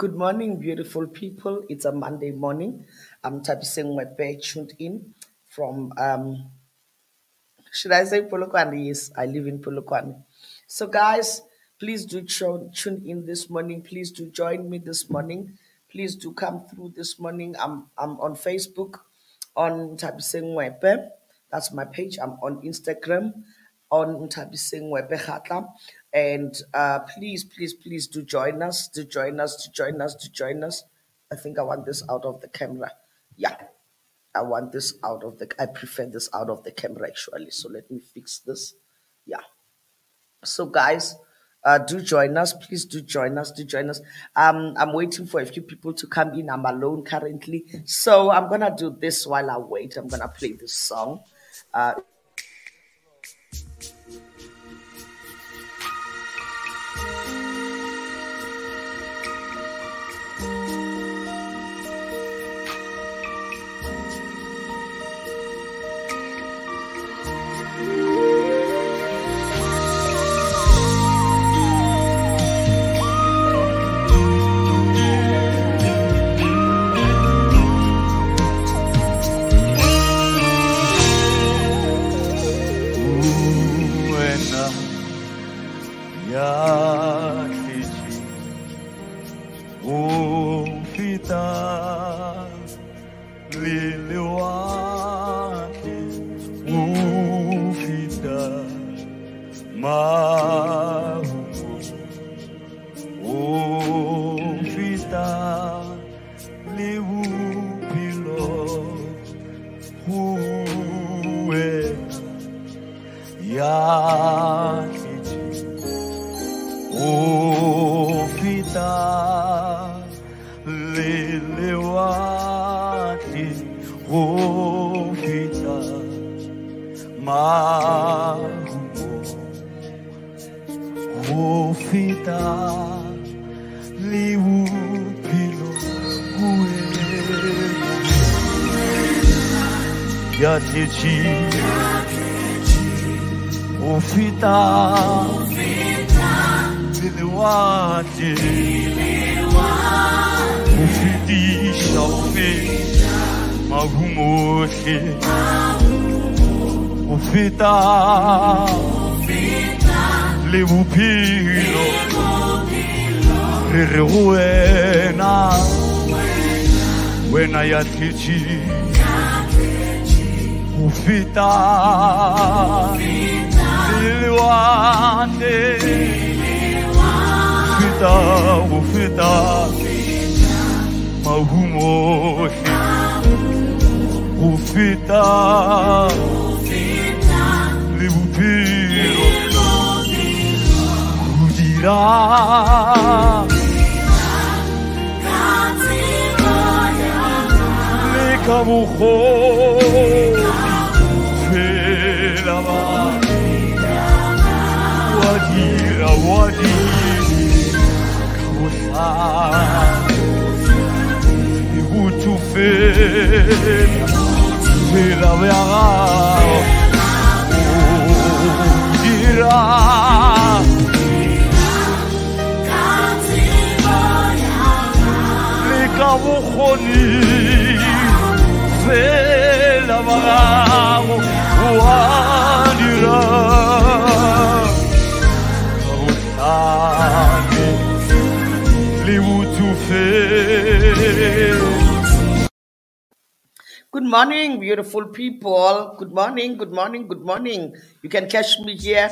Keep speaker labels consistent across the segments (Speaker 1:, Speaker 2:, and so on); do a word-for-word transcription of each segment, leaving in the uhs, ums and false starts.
Speaker 1: Good morning, beautiful people. It's a Monday morning. I'm Tabiseng Wepe, tuned in from, um, should I say Polokwane? Yes, I live in Polokwane. So, guys, please do tune tune in this morning. Please do join me this morning. Please do come through this morning. I'm, I'm on Facebook on Tabiseng Wepe. That's my page. I'm on Instagram on Tabiseng Wepe Khatla. And uh, please, please, please do join us, to join us, to join us, to join us. I think I want this out of the camera. Yeah, I want this out of the, I prefer this out of the camera actually. So let me fix this. Yeah. So guys, uh, do join us. Please do join us. Do join us. Um, I'm waiting for a few people to come in. I'm alone currently. So I'm going to do this while I wait. I'm going to play this song. Uh, Good morning, beautiful people. Good morning, good morning, good morning. You can catch me here.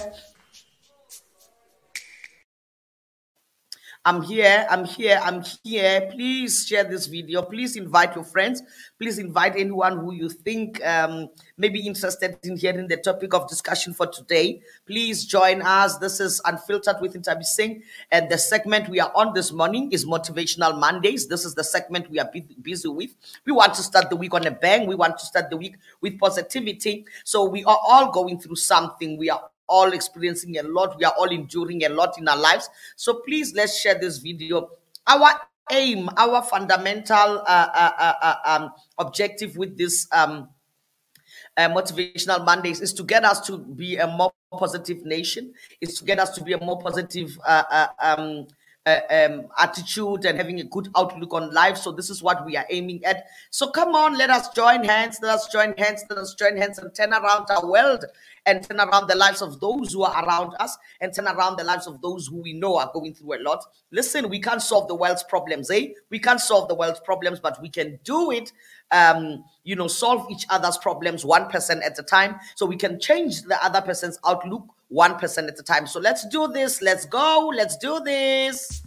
Speaker 1: I'm here, I'm here, I'm here. Please share this video. Please invite your friends. Please invite anyone who you think um, may be interested in hearing the topic of discussion for today. Please join us. This is Unfiltered with Tabiseng. And the segment we are on this morning is Motivational Mondays. This is the segment we are busy with. We want to start the week on a bang. We want to start the week with positivity. So we are all going through something. We are all experiencing a lot. We are all enduring a lot in our lives. So please, let's share this video. Our aim, our fundamental uh, uh, uh, uh, um, objective with this um, uh, Motivational Mondays is to get us to be a more positive nation, is to get us to be a more positive uh, uh, um, uh, um, attitude and having a good outlook on life. So this is what we are aiming at. So come on, let us join hands, let us join hands, let us join hands and turn around our world and turn around the lives of those who are around us and turn around the lives of those who we know are going through a lot. Listen, we can't solve the world's problems, eh? We can't solve the world's problems, but we can do it, um, you know, solve each other's problems one person at a time. So we can change the other person's outlook one person at a time. So let's do this. Let's go. Let's do this.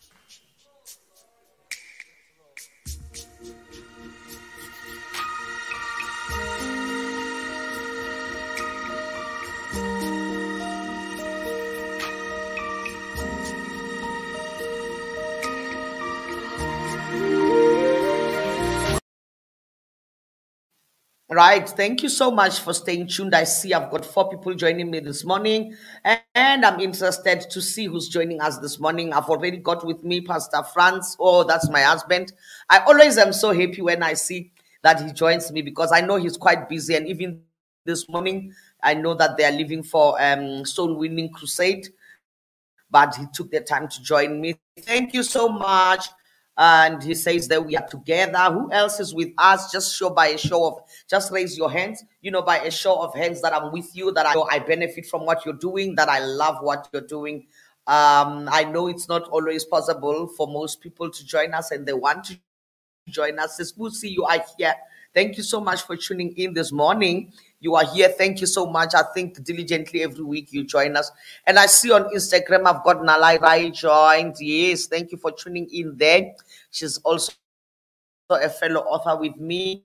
Speaker 1: Right. Thank you so much for staying tuned. I see I've got four people joining me this morning, and I'm interested to see who's joining us this morning. I've already got with me Pastor Franz. Oh, that's my husband. I always am so happy when I see that he joins me because I know he's quite busy. And even this morning, I know that they are leaving for um Soul Winning Crusade, but he took the time to join me. Thank you so much. And he says that we are together. Who else is with us? Just show by a show of, just raise your hands, you know, by a show of hands that I'm with you, that I know I benefit from what you're doing, that I love what you're doing. Um, I know it's not always possible for most people to join us and they want to join us. It's good to see you are here. Thank you so much for tuning in this morning. You are here. Thank you so much. I think diligently every week you join us. And I see on Instagram, I've got Nalai Rai joined. Yes, thank you for tuning in there. She's also a fellow author with me.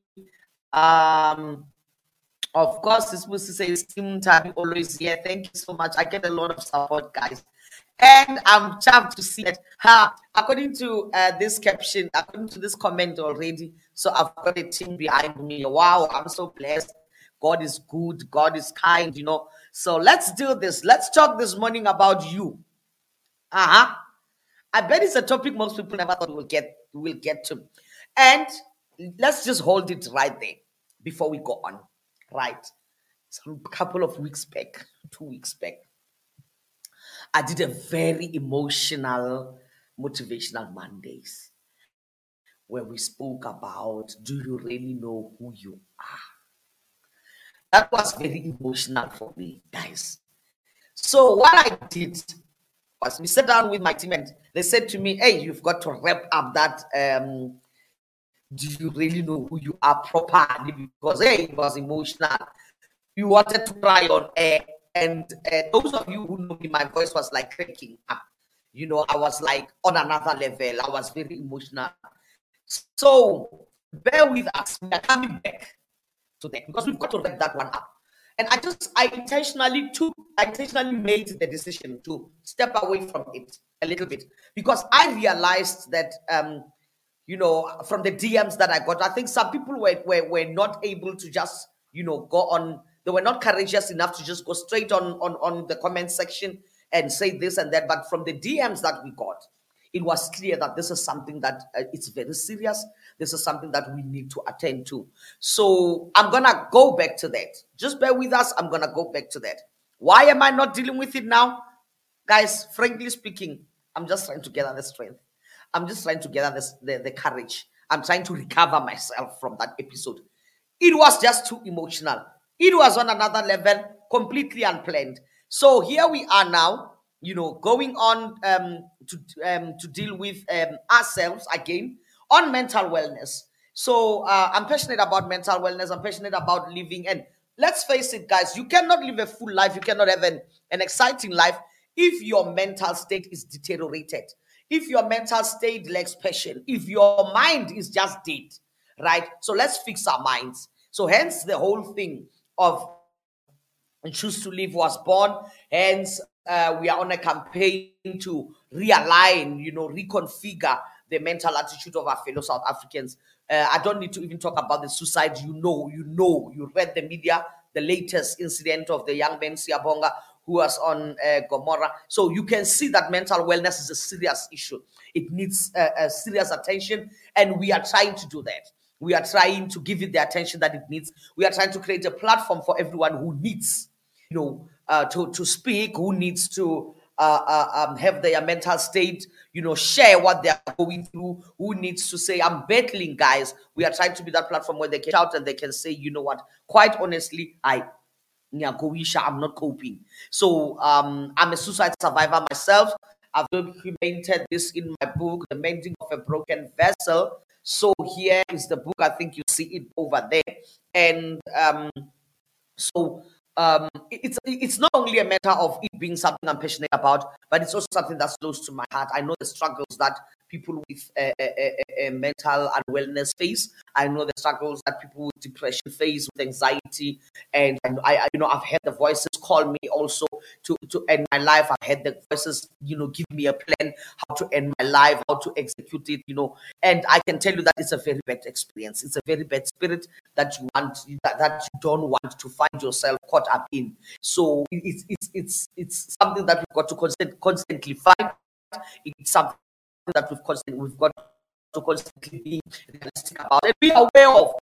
Speaker 1: Um, of course, this Musi says, Team Time always here. Thank you so much. I get a lot of support, guys. And I'm chuffed to see that, ha, according to uh, this caption, according to this comment already, so I've got a team behind me. Wow, I'm so blessed. God is good. God is kind, you know. So let's do this. Let's talk this morning about you. Uh-huh. I bet it's a topic most people never thought we'll get, we'll get to. And let's just hold it right there before we go on. Right. Some couple of weeks back, two weeks back, I did a very emotional, motivational Mondays where we spoke about, do you really know who you are? That was very emotional for me, guys. So what I did was we sat down with my team and they said to me, hey, you've got to wrap up that, um, do you really know who you are properly? Because, hey, it was emotional. You wanted to cry on air. And uh, those of you who know me, my voice was like cracking up. You know, I was like on another level. I was very emotional. So bear with us. We are coming back to that because we've got to wrap that one up. And I just, I intentionally took, I intentionally made the decision to step away from it a little bit because I realized that, um, you know, from the D Ms that I got, I think some people were, were, were not able to just, you know, go on. They were not courageous enough to just go straight on, on, on the comment section and say this and that. But from the D Ms that we got, it was clear that this is something that uh, it's very serious. This is something that we need to attend to. So I'm going to go back to that. Just bear with us. I'm going to go back to that. Why am I not dealing with it now? Guys, frankly speaking, I'm just trying to gather the strength. I'm just trying to gather this, the, the courage. I'm trying to recover myself from that episode. It was just too emotional. It was on another level, completely unplanned. So here we are now, you know, going on um, to um, to deal with um, ourselves again on mental wellness. So uh, I'm passionate about mental wellness. I'm passionate about living. And let's face it, guys, you cannot live a full life. You cannot have an, an exciting life if your mental state is deteriorated. If your mental state lacks passion. If your mind is just dead, right? So let's fix our minds. So hence the whole thing of Choose to Live was born. Hence, uh, we are on a campaign to realign, you know, reconfigure the mental attitude of our fellow South Africans. Uh, I don't need to even talk about the suicide. You know, you know, you read the media, the latest incident of the young man Siabonga who was on uh, Gomorrah. So you can see that mental wellness is a serious issue. It needs uh, a serious attention, and we are trying to do that. We are trying to give it the attention that it needs. We are trying to create a platform for everyone who needs, you know, uh, to, to speak, who needs to uh, uh, um, have their mental state, you know, share what they are going through, who needs to say, I'm battling, guys. We are trying to be that platform where they can shout and they can say, you know what, quite honestly, I, I'm not coping. So um, I'm a suicide survivor myself. I've documented this in my book, The Mending of a Broken Vessel. So here is the book. I think you see it over there. And um, so um, it's it's not only a matter of it being something I'm passionate about, but it's also something that's close to my heart. I know the struggles that people with a, a, a, a mental unwellness face. I know the struggles that people with depression face, with anxiety, and, and I, I, you know, I've heard the voices call me also to to end my life. I've heard the voices, you know, give me a plan how to end my life, how to execute it, you know, and I can tell you that it's a very bad experience. It's a very bad spirit that you want that, that you don't want to find yourself caught up in. So it's it's it's it's something that we've got to constant, constantly fight. It's something that we've constantly we've got to constantly be realistic about and be aware of.